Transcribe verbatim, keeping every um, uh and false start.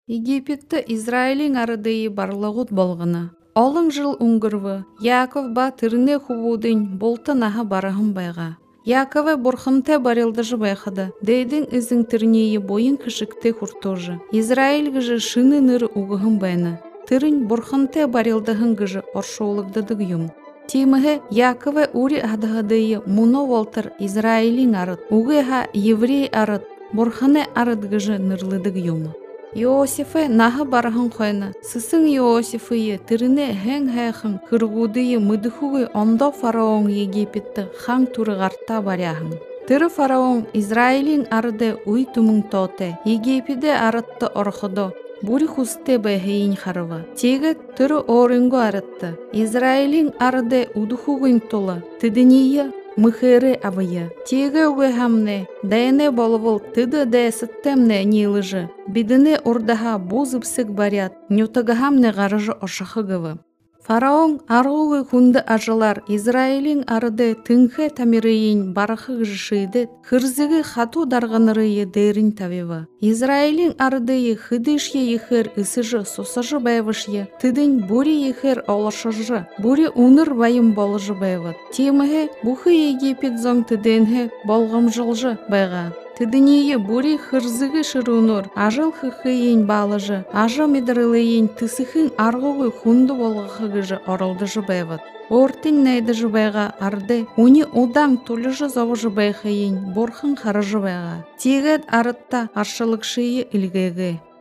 Египетті Израилин арыдыйы барлығыт болғына. Олың жыл ұңғырвы, Яков ба тіріне хубудың болты наға барахын байға. Якове бурхынте барылдыжы байқады, дейдің ізің тірнейі бойын кішікте хұртожы. Израиль гыжы шыны ныры уғығын байны. Тірін бурхынте барылдығын гыжы оршоулығдыдық юм. Тимығы Якове ури адығадыйы мұно волтыр Израилин арыд, уғыға еврей арыд, бурхыне арыд гыжы нырлыдық юмы. Иосифе нахы барахын қойны, сысын Иосифые тіріне хэң-хэхын кыргудыйы мыдыхугы ондо фараон Египетті хан турығарта баряхын. Тірі фараон Израилин арыды уй тумың тоте, Египеде арытты орхыдо, бури хусте бәхейін харыва. Тегі түрі орынғы арытты, Израилин арыды удухугын толы, тідінейі мыхыры авыя. Тегі уғы хамне, дайыне болывыл тыды дәсіттемне нелыжы. Бидіне ордаға бозыпсық барят, нютыға хамне ғарыжы ошақығывы. Фараон арғығы күнді ажылар Израилин арыды тыңхы тамирыйын барақы ғышыды, хырзығы хату дарғанырыйы дәрін тавивы. Израилин арыдыйы хыдышье ехір ысыжы сосажы байвышье, тыдын бури ехір олашыжы, бури уныр байым болыжы байвыд. Темігі бұхы Египет зоң тыдынғы болғым жылжы байға. Тыдынейі бури хырзығы шырунур, ажыл хықыйын балыжы, ажы медірілейін тысықын арғығы хунды болғы гыжы орылдыжы байвыд. Ортын найдыжы байға арды, уни удаң толыжы зауыжы байқайын борхын қарыжы байға. Тегет арытта аршылықшыйы үлгегі.